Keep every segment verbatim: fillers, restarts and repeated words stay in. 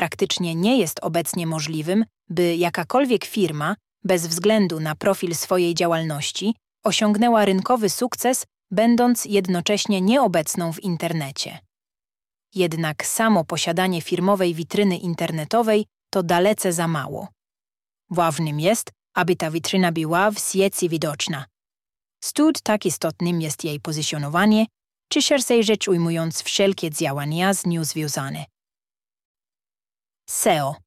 praktycznie nie jest obecnie możliwym, by jakakolwiek firma, bez względu na profil swojej działalności, osiągnęła rynkowy sukces, będąc jednocześnie nieobecną w internecie. Jednak samo posiadanie firmowej witryny internetowej to dalece za mało. Ważnym jest, aby ta witryna była w sieci widoczna. Stąd tak istotnym jest jej pozycjonowanie, czy szerzej rzecz ujmując wszelkie działania z nią związane. S E O.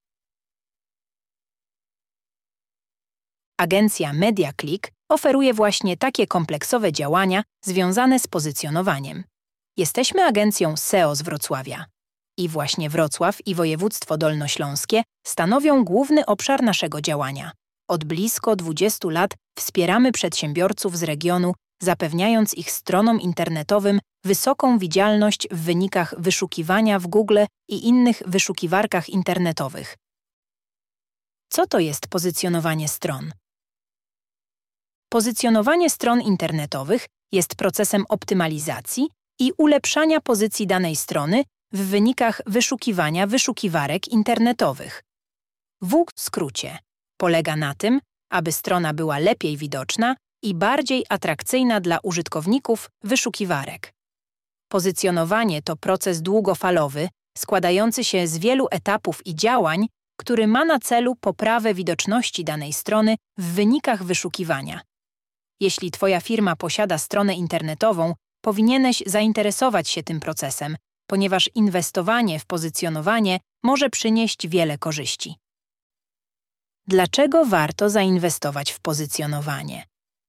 Agencja MediaClick oferuje właśnie takie kompleksowe działania związane z pozycjonowaniem. Jesteśmy agencją S E O z Wrocławia. I właśnie Wrocław i województwo dolnośląskie stanowią główny obszar naszego działania. Od blisko dwudziestu lat wspieramy przedsiębiorców z regionu, zapewniając ich stronom internetowym wysoką widzialność w wynikach wyszukiwania w Google i innych wyszukiwarkach internetowych. Co to jest pozycjonowanie stron? Pozycjonowanie stron internetowych jest procesem optymalizacji i ulepszania pozycji danej strony w wynikach wyszukiwania wyszukiwarek internetowych. W skrócie polega na tym, aby strona była lepiej widoczna i bardziej atrakcyjna dla użytkowników wyszukiwarek. Pozycjonowanie to proces długofalowy, składający się z wielu etapów i działań, który ma na celu poprawę widoczności danej strony w wynikach wyszukiwania. Jeśli Twoja firma posiada stronę internetową, powinieneś zainteresować się tym procesem, ponieważ inwestowanie w pozycjonowanie może przynieść wiele korzyści. Dlaczego warto zainwestować w pozycjonowanie?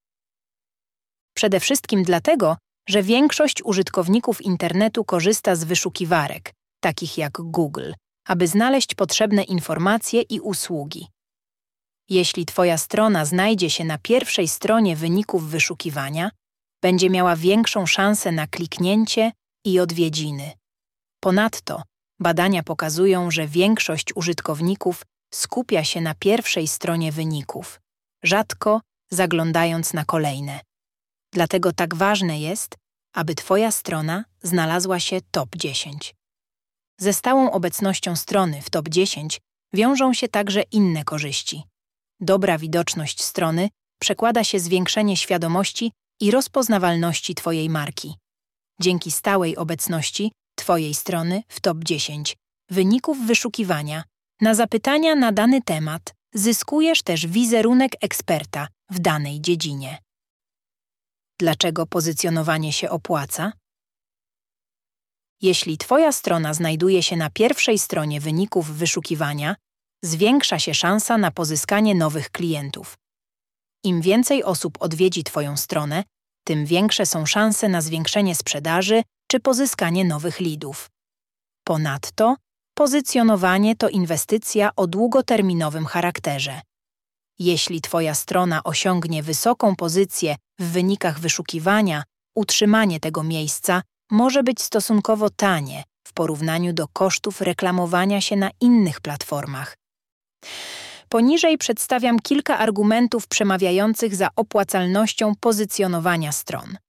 Przede wszystkim dlatego, że większość użytkowników internetu korzysta z wyszukiwarek, takich jak Google, aby znaleźć potrzebne informacje i usługi. Jeśli Twoja strona znajdzie się na pierwszej stronie wyników wyszukiwania, będzie miała większą szansę na kliknięcie i odwiedziny. Ponadto badania pokazują, że większość użytkowników skupia się na pierwszej stronie wyników, rzadko zaglądając na kolejne. Dlatego tak ważne jest, aby Twoja strona znalazła się top dziesięć. Ze stałą obecnością strony w top dziesięć wiążą się także inne korzyści. Dobra widoczność strony przekłada się zwiększenie świadomości i rozpoznawalności Twojej marki. Dzięki stałej obecności Twojej strony w top dziesięć wyników wyszukiwania na zapytania na dany temat zyskujesz też wizerunek eksperta w danej dziedzinie. Dlaczego pozycjonowanie się opłaca? Jeśli Twoja strona znajduje się na pierwszej stronie wyników wyszukiwania, zwiększa się szansa na pozyskanie nowych klientów. Im więcej osób odwiedzi Twoją stronę, tym większe są szanse na zwiększenie sprzedaży czy pozyskanie nowych leadów. Ponadto, pozycjonowanie to inwestycja o długoterminowym charakterze. Jeśli Twoja strona osiągnie wysoką pozycję w wynikach wyszukiwania, utrzymanie tego miejsca może być stosunkowo tanie w porównaniu do kosztów reklamowania się na innych platformach. Poniżej przedstawiam kilka argumentów przemawiających za opłacalnością pozycjonowania stron.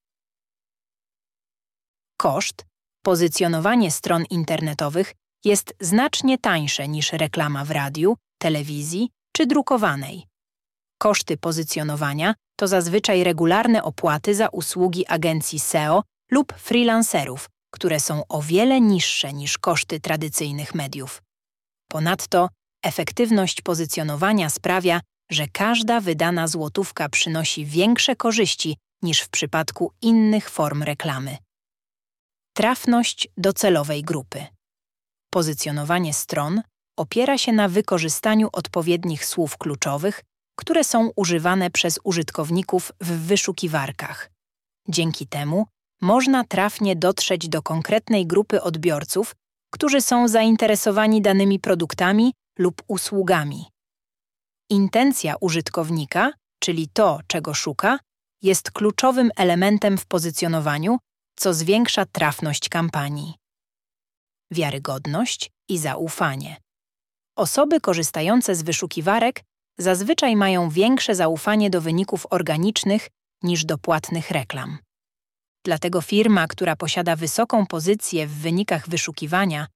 Koszt. Pozycjonowanie stron internetowych jest znacznie tańsze niż reklama w radiu, telewizji czy drukowanej. Koszty pozycjonowania to zazwyczaj regularne opłaty za usługi agencji S E O lub freelancerów, które są o wiele niższe niż koszty tradycyjnych mediów. Ponadto efektywność pozycjonowania sprawia, że każda wydana złotówka przynosi większe korzyści niż w przypadku innych form reklamy. Trafność do celowej grupy. Pozycjonowanie stron opiera się na wykorzystaniu odpowiednich słów kluczowych, które są używane przez użytkowników w wyszukiwarkach. Dzięki temu można trafnie dotrzeć do konkretnej grupy odbiorców, którzy są zainteresowani danymi produktami lub usługami. Intencja użytkownika, czyli to, czego szuka, jest kluczowym elementem w pozycjonowaniu, co zwiększa trafność kampanii. Wiarygodność i zaufanie. Osoby korzystające z wyszukiwarek zazwyczaj mają większe zaufanie do wyników organicznych niż do płatnych reklam. Dlatego firma, która posiada wysoką pozycję w wynikach wyszukiwania,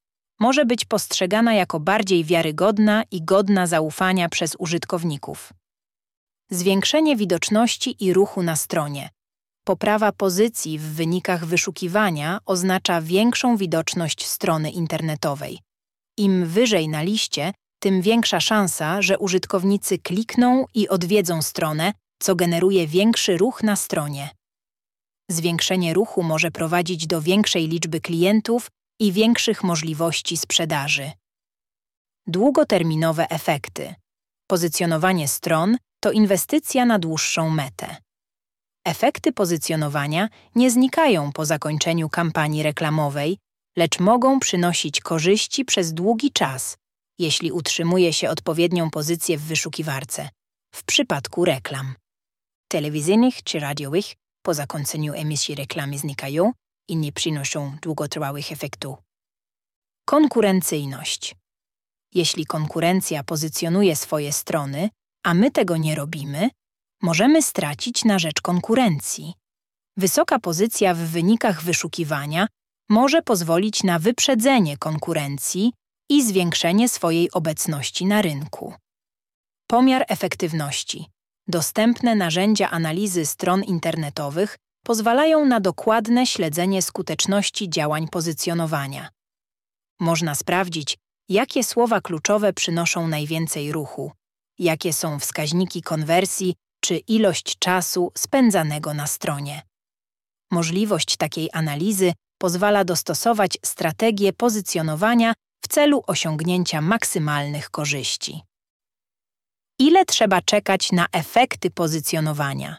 może być postrzegana jako bardziej wiarygodna i godna zaufania przez użytkowników. Zwiększenie widoczności i ruchu na stronie. Poprawa pozycji w wynikach wyszukiwania oznacza większą widoczność strony internetowej. Im wyżej na liście, tym większa szansa, że użytkownicy klikną i odwiedzą stronę, co generuje większy ruch na stronie. Zwiększenie ruchu może prowadzić do większej liczby klientów i większych możliwości sprzedaży. Długoterminowe efekty. Pozycjonowanie stron to inwestycja na dłuższą metę. Efekty pozycjonowania nie znikają po zakończeniu kampanii reklamowej, lecz mogą przynosić korzyści przez długi czas, jeśli utrzymuje się odpowiednią pozycję w wyszukiwarce, w przypadku reklam telewizyjnych czy radiowych, po zakończeniu emisji reklamy znikają i nie przynoszą długotrwałych efektów. Konkurencyjność. Jeśli konkurencja pozycjonuje swoje strony, a my tego nie robimy, możemy stracić na rzecz konkurencji. Wysoka pozycja w wynikach wyszukiwania może pozwolić na wyprzedzenie konkurencji i zwiększenie swojej obecności na rynku. Pomiar efektywności. Dostępne narzędzia analizy stron internetowych pozwalają na dokładne śledzenie skuteczności działań pozycjonowania. Można sprawdzić, jakie słowa kluczowe przynoszą najwięcej ruchu, jakie są wskaźniki konwersji czy ilość czasu spędzanego na stronie. Możliwość takiej analizy pozwala dostosować strategię pozycjonowania w celu osiągnięcia maksymalnych korzyści. Ile trzeba czekać na efekty pozycjonowania?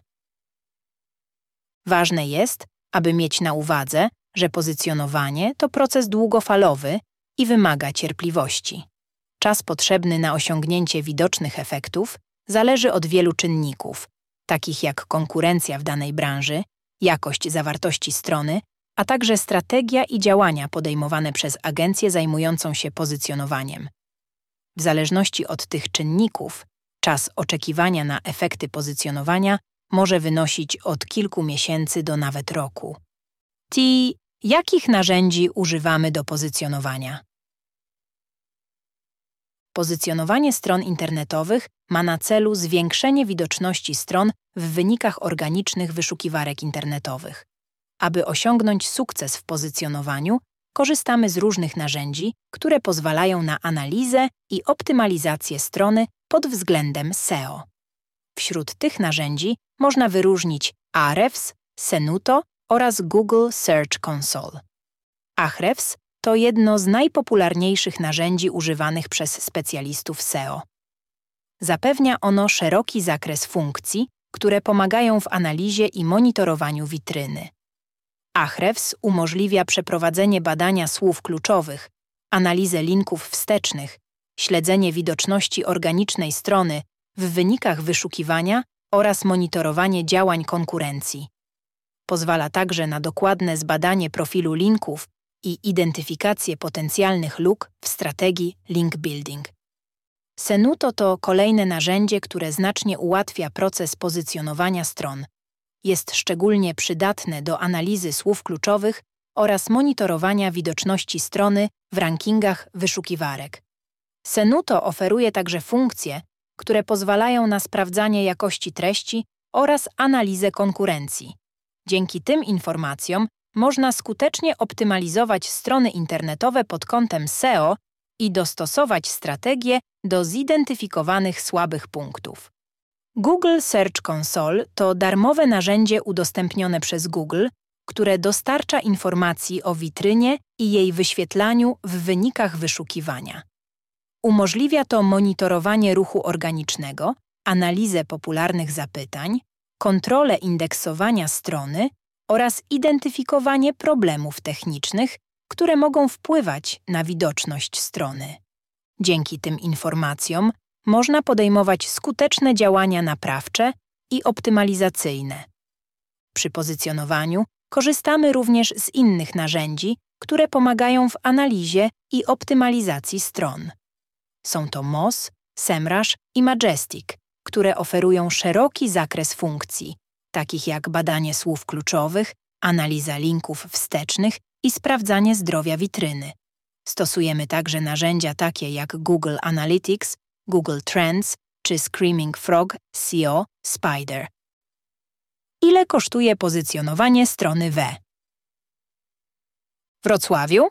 Ważne jest, aby mieć na uwadze, że pozycjonowanie to proces długofalowy i wymaga cierpliwości. Czas potrzebny na osiągnięcie widocznych efektów zależy od wielu czynników, takich jak konkurencja w danej branży, jakość zawartości strony, a także strategia i działania podejmowane przez agencję zajmującą się pozycjonowaniem. W zależności od tych czynników, czas oczekiwania na efekty pozycjonowania może wynosić od kilku miesięcy do nawet roku. T. Jakich narzędzi używamy do pozycjonowania? Pozycjonowanie stron internetowych ma na celu zwiększenie widoczności stron w wynikach organicznych wyszukiwarek internetowych. Aby osiągnąć sukces w pozycjonowaniu, korzystamy z różnych narzędzi, które pozwalają na analizę i optymalizację strony pod względem S E O. Wśród tych narzędzi można wyróżnić Ahrefs, Senuto oraz Google Search Console. Ahrefs to jedno z najpopularniejszych narzędzi używanych przez specjalistów S E O. Zapewnia ono szeroki zakres funkcji, które pomagają w analizie i monitorowaniu witryny. Ahrefs umożliwia przeprowadzenie badania słów kluczowych, analizę linków wstecznych, śledzenie widoczności organicznej strony w wynikach wyszukiwania oraz monitorowanie działań konkurencji. Pozwala także na dokładne zbadanie profilu linków i identyfikację potencjalnych luk w strategii link building. Senuto to kolejne narzędzie, które znacznie ułatwia proces pozycjonowania stron. Jest szczególnie przydatne do analizy słów kluczowych oraz monitorowania widoczności strony w rankingach wyszukiwarek. Senuto oferuje także funkcje, które pozwalają na sprawdzanie jakości treści oraz analizę konkurencji. Dzięki tym informacjom można skutecznie optymalizować strony internetowe pod kątem S E O i dostosować strategię do zidentyfikowanych słabych punktów. Google Search Console to darmowe narzędzie udostępnione przez Google, które dostarcza informacji o witrynie i jej wyświetlaniu w wynikach wyszukiwania. Umożliwia to monitorowanie ruchu organicznego, analizę popularnych zapytań, kontrolę indeksowania strony oraz identyfikowanie problemów technicznych, które mogą wpływać na widoczność strony. Dzięki tym informacjom można podejmować skuteczne działania naprawcze i optymalizacyjne. Przy pozycjonowaniu korzystamy również z innych narzędzi, które pomagają w analizie i optymalizacji stron. Są to Moz, Semrush i Majestic, które oferują szeroki zakres funkcji, takich jak badanie słów kluczowych, analiza linków wstecznych i sprawdzanie zdrowia witryny. Stosujemy także narzędzia takie jak Google Analytics, Google Trends czy Screaming Frog S E O Spider. Ile kosztuje pozycjonowanie strony W? Wrocławiu?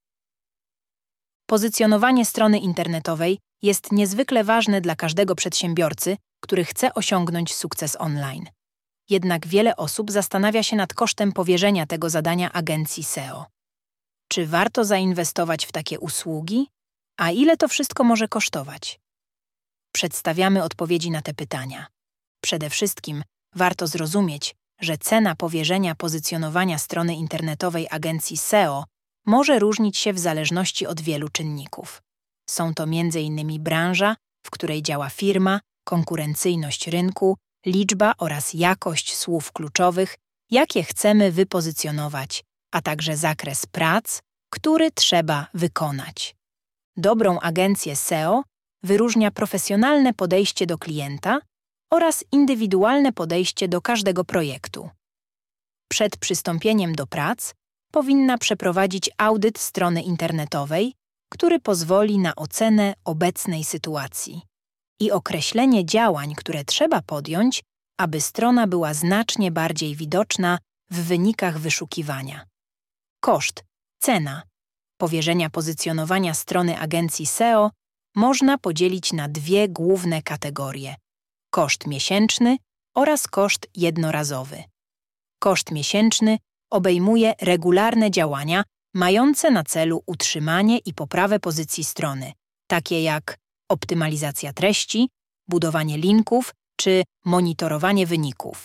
Pozycjonowanie strony internetowej jest niezwykle ważne dla każdego przedsiębiorcy, który chce osiągnąć sukces online. Jednak wiele osób zastanawia się nad kosztem powierzenia tego zadania agencji S E O. Czy warto zainwestować w takie usługi? A ile to wszystko może kosztować? Przedstawiamy odpowiedzi na te pytania. Przede wszystkim warto zrozumieć, że cena powierzenia pozycjonowania strony internetowej agencji S E O może różnić się w zależności od wielu czynników. Są to między innymi branża, w której działa firma, konkurencyjność rynku, liczba oraz jakość słów kluczowych, jakie chcemy wypozycjonować, a także zakres prac, który trzeba wykonać. Dobrą agencję S E O wyróżnia profesjonalne podejście do klienta oraz indywidualne podejście do każdego projektu. Przed przystąpieniem do prac powinna przeprowadzić audyt strony internetowej, który pozwoli na ocenę obecnej sytuacji i określenie działań, które trzeba podjąć, aby strona była znacznie bardziej widoczna w wynikach wyszukiwania. Koszt, cena powierzenia pozycjonowania strony agencji S E O można podzielić na dwie główne kategorie: koszt miesięczny oraz koszt jednorazowy. Koszt miesięczny obejmuje regularne działania mające na celu utrzymanie i poprawę pozycji strony, takie jak optymalizacja treści, budowanie linków czy monitorowanie wyników.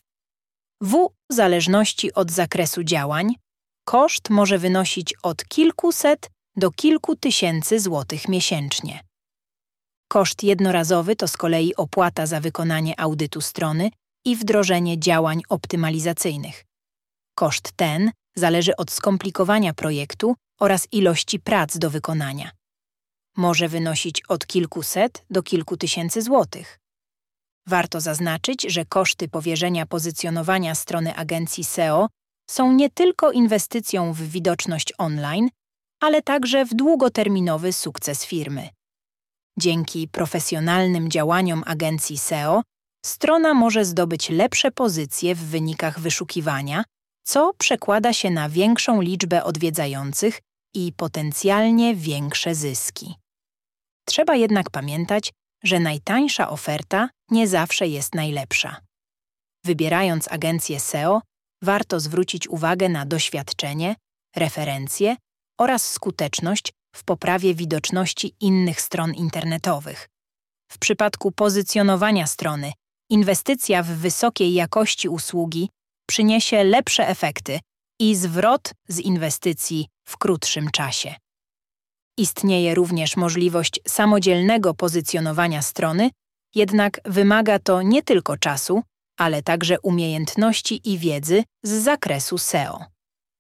W zależności od zakresu działań, koszt może wynosić od kilkuset do kilku tysięcy złotych miesięcznie. Koszt jednorazowy to z kolei opłata za wykonanie audytu strony i wdrożenie działań optymalizacyjnych. Koszt ten zależy od skomplikowania projektu oraz ilości prac do wykonania. Może wynosić od kilkuset do kilku tysięcy złotych. Warto zaznaczyć, że koszty powierzenia pozycjonowania strony agencji S E O są nie tylko inwestycją w widoczność online, ale także w długoterminowy sukces firmy. Dzięki profesjonalnym działaniom agencji S E O strona może zdobyć lepsze pozycje w wynikach wyszukiwania, co przekłada się na większą liczbę odwiedzających i potencjalnie większe zyski. Trzeba jednak pamiętać, że najtańsza oferta nie zawsze jest najlepsza. Wybierając agencję S E O, warto zwrócić uwagę na doświadczenie, referencje oraz skuteczność w poprawie widoczności innych stron internetowych. W przypadku pozycjonowania strony, inwestycja w wysokiej jakości usługi przyniesie lepsze efekty i zwrot z inwestycji w krótszym czasie. Istnieje również możliwość samodzielnego pozycjonowania strony, jednak wymaga to nie tylko czasu, ale także umiejętności i wiedzy z zakresu S E O.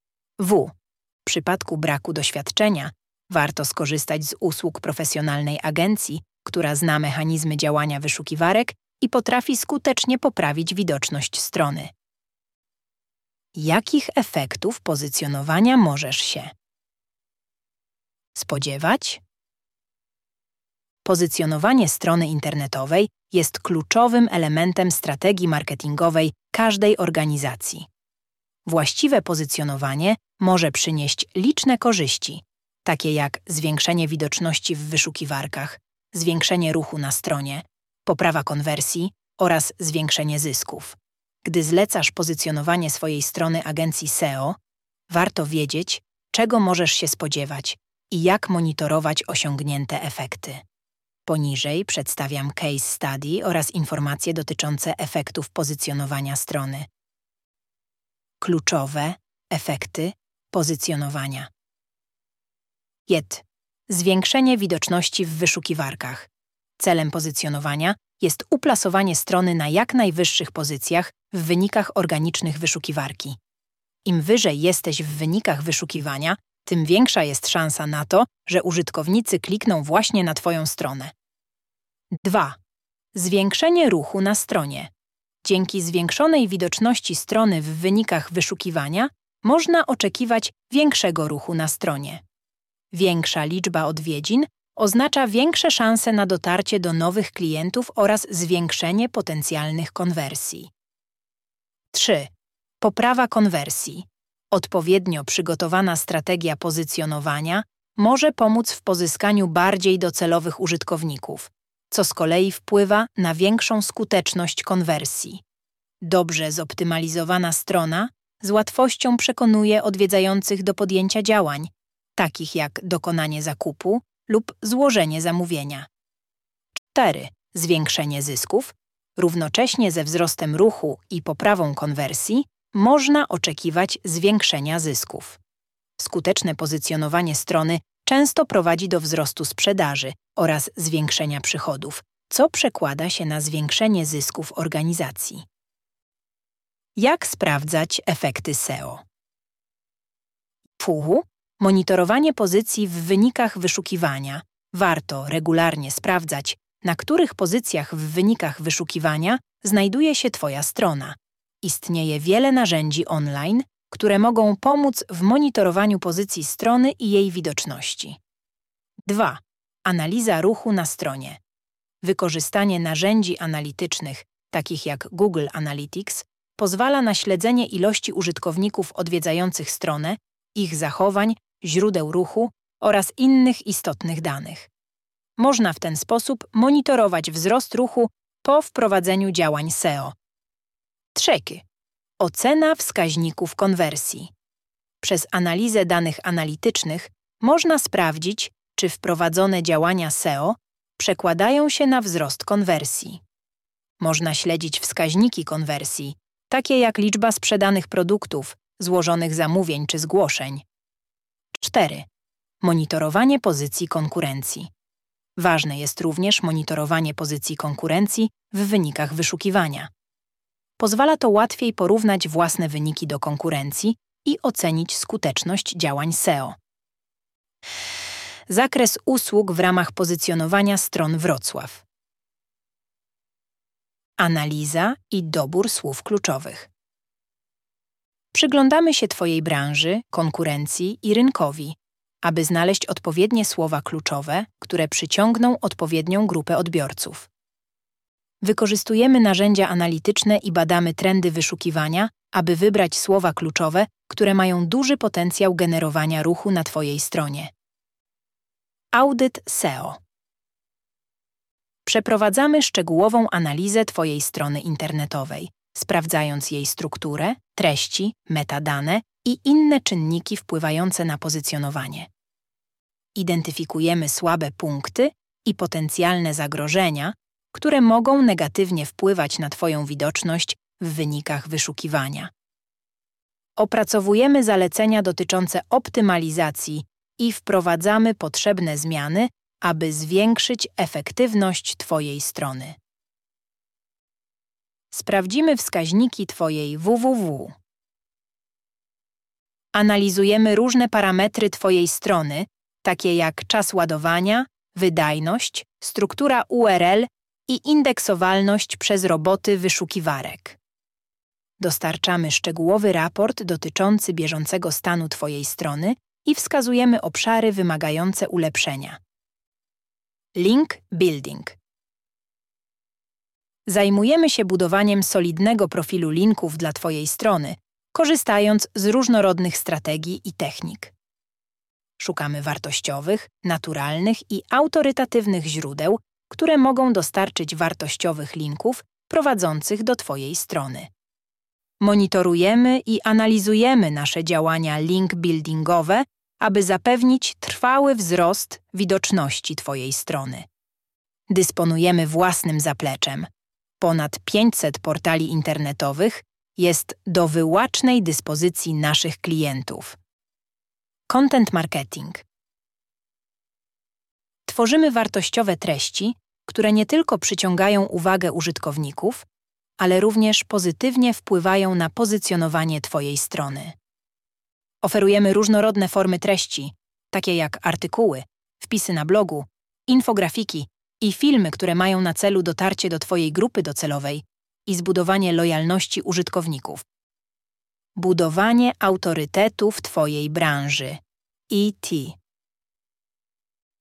W. W przypadku braku doświadczenia warto skorzystać z usług profesjonalnej agencji, która zna mechanizmy działania wyszukiwarek i potrafi skutecznie poprawić widoczność strony. Jakich efektów pozycjonowania możesz się spodziewać? Pozycjonowanie strony internetowej jest kluczowym elementem strategii marketingowej każdej organizacji. Właściwe pozycjonowanie może przynieść liczne korzyści, takie jak zwiększenie widoczności w wyszukiwarkach, zwiększenie ruchu na stronie, poprawa konwersji oraz zwiększenie zysków. Gdy zlecasz pozycjonowanie swojej strony agencji S E O, warto wiedzieć, czego możesz się spodziewać i jak monitorować osiągnięte efekty. Poniżej przedstawiam case study oraz informacje dotyczące efektów pozycjonowania strony. Kluczowe efekty pozycjonowania. jeden. Zwiększenie widoczności w wyszukiwarkach. Celem pozycjonowania jest uplasowanie strony na jak najwyższych pozycjach w wynikach organicznych wyszukiwarki. Im wyżej jesteś w wynikach wyszukiwania, tym większa jest szansa na to, że użytkownicy klikną właśnie na Twoją stronę. dwa. Zwiększenie ruchu na stronie. Dzięki zwiększonej widoczności strony w wynikach wyszukiwania można oczekiwać większego ruchu na stronie. Większa liczba odwiedzin oznacza większe szanse na dotarcie do nowych klientów oraz zwiększenie potencjalnych konwersji. trzy. Poprawa konwersji. Odpowiednio przygotowana strategia pozycjonowania może pomóc w pozyskaniu bardziej docelowych użytkowników, co z kolei wpływa na większą skuteczność konwersji. Dobrze zoptymalizowana strona z łatwością przekonuje odwiedzających do podjęcia działań, takich jak dokonanie zakupu lub złożenie zamówienia. cztery. Zwiększenie zysków. Równocześnie ze wzrostem ruchu i poprawą konwersji można oczekiwać zwiększenia zysków. Skuteczne pozycjonowanie strony często prowadzi do wzrostu sprzedaży oraz zwiększenia przychodów, co przekłada się na zwiększenie zysków organizacji. Jak sprawdzać efekty S E O? Fuhu. Monitorowanie pozycji w wynikach wyszukiwania. Warto regularnie sprawdzać, na których pozycjach w wynikach wyszukiwania znajduje się Twoja strona. Istnieje wiele narzędzi online, które mogą pomóc w monitorowaniu pozycji strony i jej widoczności. dwa. Analiza ruchu na stronie. Wykorzystanie narzędzi analitycznych, takich jak Google Analytics, pozwala na śledzenie ilości użytkowników odwiedzających stronę, ich zachowań, źródeł ruchu oraz innych istotnych danych. Można w ten sposób monitorować wzrost ruchu po wprowadzeniu działań S E O. Trzeci. Ocena wskaźników konwersji. Przez analizę danych analitycznych można sprawdzić, czy wprowadzone działania S E O przekładają się na wzrost konwersji. Można śledzić wskaźniki konwersji, takie jak liczba sprzedanych produktów, złożonych zamówień czy zgłoszeń. cztery. Monitorowanie pozycji konkurencji. Ważne jest również monitorowanie pozycji konkurencji w wynikach wyszukiwania. Pozwala to łatwiej porównać własne wyniki do konkurencji i ocenić skuteczność działań S E O. Zakres usług w ramach pozycjonowania stron Wrocław. Analiza i dobór słów kluczowych. Przyglądamy się Twojej branży, konkurencji i rynkowi, aby znaleźć odpowiednie słowa kluczowe, które przyciągną odpowiednią grupę odbiorców. Wykorzystujemy narzędzia analityczne i badamy trendy wyszukiwania, aby wybrać słowa kluczowe, które mają duży potencjał generowania ruchu na Twojej stronie. Audyt S E O. Przeprowadzamy szczegółową analizę Twojej strony internetowej, sprawdzając jej strukturę, treści, metadane i inne czynniki wpływające na pozycjonowanie. Identyfikujemy słabe punkty i potencjalne zagrożenia, które mogą negatywnie wpływać na Twoją widoczność w wynikach wyszukiwania. Opracowujemy zalecenia dotyczące optymalizacji i wprowadzamy potrzebne zmiany, aby zwiększyć efektywność Twojej strony. Sprawdzimy wskaźniki Twojej www. Analizujemy różne parametry Twojej strony, takie jak czas ładowania, wydajność, struktura U R L i indeksowalność przez roboty wyszukiwarek. Dostarczamy szczegółowy raport dotyczący bieżącego stanu Twojej strony i wskazujemy obszary wymagające ulepszenia. Link building. Zajmujemy się budowaniem solidnego profilu linków dla Twojej strony, korzystając z różnorodnych strategii i technik. Szukamy wartościowych, naturalnych i autorytatywnych źródeł, które mogą dostarczyć wartościowych linków prowadzących do Twojej strony. Monitorujemy i analizujemy nasze działania link buildingowe, aby zapewnić trwały wzrost widoczności Twojej strony. Dysponujemy własnym zapleczem. Ponad pięćset portali internetowych jest do wyłącznej dyspozycji naszych klientów. Content marketing. Tworzymy wartościowe treści, które nie tylko przyciągają uwagę użytkowników, ale również pozytywnie wpływają na pozycjonowanie Twojej strony. Oferujemy różnorodne formy treści, takie jak artykuły, wpisy na blogu, infografiki i filmy, które mają na celu dotarcie do Twojej grupy docelowej i zbudowanie lojalności użytkowników. Budowanie autorytetu w Twojej branży. E T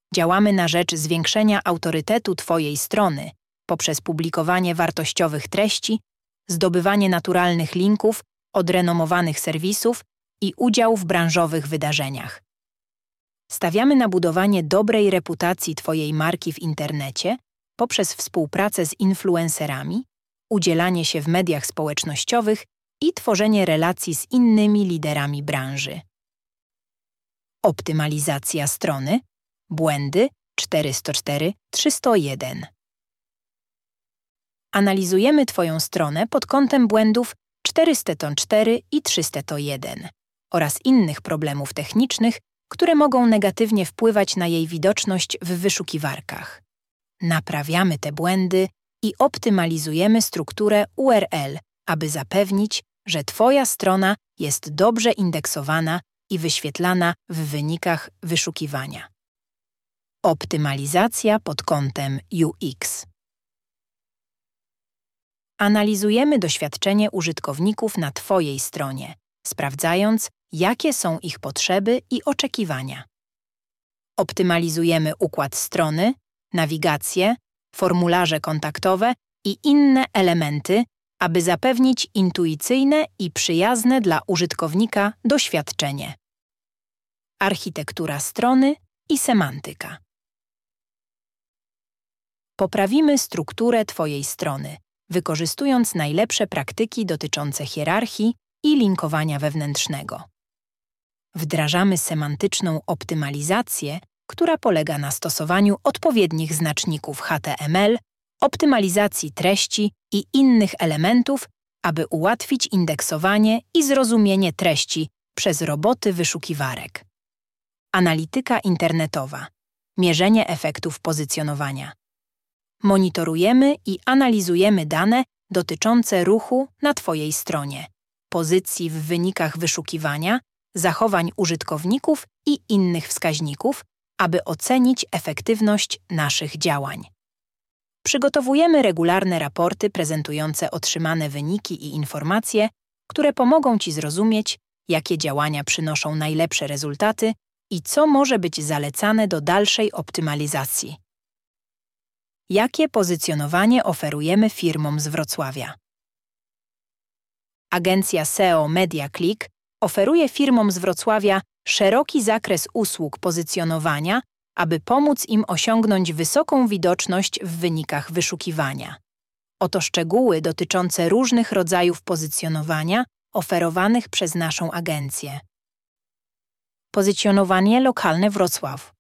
Działamy na rzecz zwiększenia autorytetu Twojej strony poprzez publikowanie wartościowych treści, zdobywanie naturalnych linków od renomowanych serwisów i udział w branżowych wydarzeniach. Stawiamy na budowanie dobrej reputacji Twojej marki w internecie poprzez współpracę z influencerami, udzielanie się w mediach społecznościowych i tworzenie relacji z innymi liderami branży. Optymalizacja strony, błędy czterysta cztery trzysta jeden. Analizujemy Twoją stronę pod kątem błędów czterysta cztery i trzysta jeden oraz innych problemów technicznych, które mogą negatywnie wpływać na jej widoczność w wyszukiwarkach. Naprawiamy te błędy i optymalizujemy strukturę U R L, aby zapewnić, że Twoja strona jest dobrze indeksowana i wyświetlana w wynikach wyszukiwania. Optymalizacja pod kątem U X. Analizujemy doświadczenie użytkowników na Twojej stronie, sprawdzając, jakie są ich potrzeby i oczekiwania. Optymalizujemy układ strony, nawigację, formularze kontaktowe i inne elementy, aby zapewnić intuicyjne i przyjazne dla użytkownika doświadczenie. Architektura strony i semantyka. Poprawimy strukturę Twojej strony, wykorzystując najlepsze praktyki dotyczące hierarchii i linkowania wewnętrznego. Wdrażamy semantyczną optymalizację, która polega na stosowaniu odpowiednich znaczników H T M L, optymalizacji treści i innych elementów, aby ułatwić indeksowanie i zrozumienie treści przez roboty wyszukiwarek. Analityka internetowa. Mierzenie efektów pozycjonowania. Monitorujemy i analizujemy dane dotyczące ruchu na Twojej stronie, pozycji w wynikach wyszukiwania, zachowań użytkowników i innych wskaźników, aby ocenić efektywność naszych działań. Przygotowujemy regularne raporty prezentujące otrzymane wyniki i informacje, które pomogą Ci zrozumieć, jakie działania przynoszą najlepsze rezultaty i co może być zalecane do dalszej optymalizacji. Jakie pozycjonowanie oferujemy firmom z Wrocławia? Agencja S E O MediaClick oferuje firmom z Wrocławia szeroki zakres usług pozycjonowania, aby pomóc im osiągnąć wysoką widoczność w wynikach wyszukiwania. Oto szczegóły dotyczące różnych rodzajów pozycjonowania oferowanych przez naszą agencję. Pozycjonowanie lokalne Wrocław.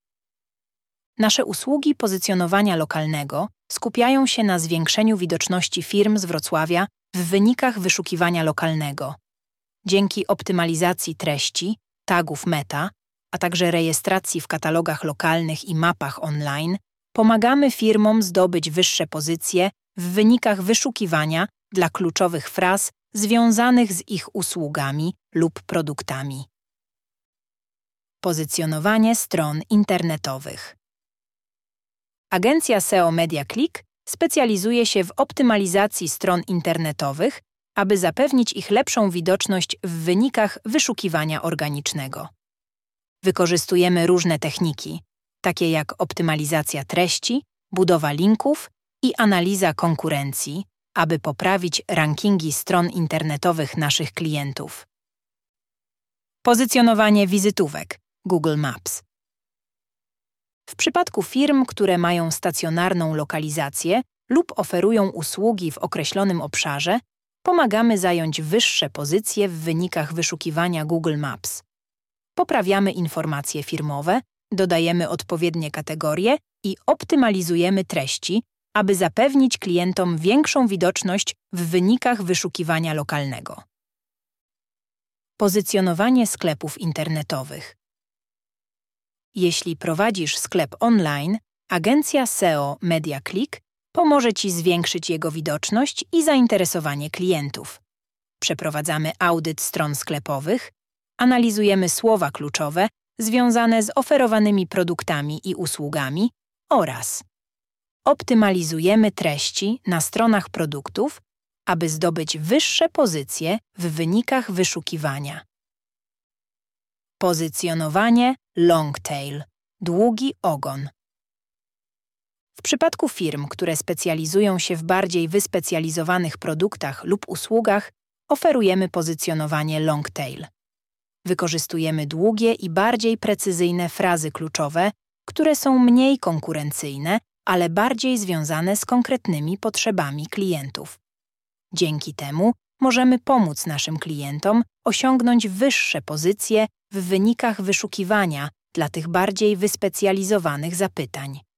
Nasze usługi pozycjonowania lokalnego skupiają się na zwiększeniu widoczności firm z Wrocławia w wynikach wyszukiwania lokalnego. Dzięki optymalizacji treści, tagów meta, a także rejestracji w katalogach lokalnych i mapach online, pomagamy firmom zdobyć wyższe pozycje w wynikach wyszukiwania dla kluczowych fraz związanych z ich usługami lub produktami. Pozycjonowanie stron internetowych. Agencja S E O MediaClick specjalizuje się w optymalizacji stron internetowych, aby zapewnić ich lepszą widoczność w wynikach wyszukiwania organicznego. Wykorzystujemy różne techniki, takie jak optymalizacja treści, budowa linków i analiza konkurencji, aby poprawić rankingi stron internetowych naszych klientów. Pozycjonowanie wizytówek Google Maps. W przypadku firm, które mają stacjonarną lokalizację lub oferują usługi w określonym obszarze, pomagamy zająć wyższe pozycje w wynikach wyszukiwania Google Maps. Poprawiamy informacje firmowe, dodajemy odpowiednie kategorie i optymalizujemy treści, aby zapewnić klientom większą widoczność w wynikach wyszukiwania lokalnego. Pozycjonowanie sklepów internetowych. Jeśli prowadzisz sklep online, agencja S E O MediaClick pomoże Ci zwiększyć jego widoczność i zainteresowanie klientów. Przeprowadzamy audyt stron sklepowych, analizujemy słowa kluczowe związane z oferowanymi produktami i usługami oraz optymalizujemy treści na stronach produktów, aby zdobyć wyższe pozycje w wynikach wyszukiwania. Pozycjonowanie long tail Długi ogon. W przypadku firm, które specjalizują się w bardziej wyspecjalizowanych produktach lub usługach, oferujemy pozycjonowanie long tail. Wykorzystujemy długie i bardziej precyzyjne frazy kluczowe, które są mniej konkurencyjne, ale bardziej związane z konkretnymi potrzebami klientów. Dzięki temu możemy pomóc naszym klientom osiągnąć wyższe pozycje w wynikach wyszukiwania dla tych bardziej wyspecjalizowanych zapytań.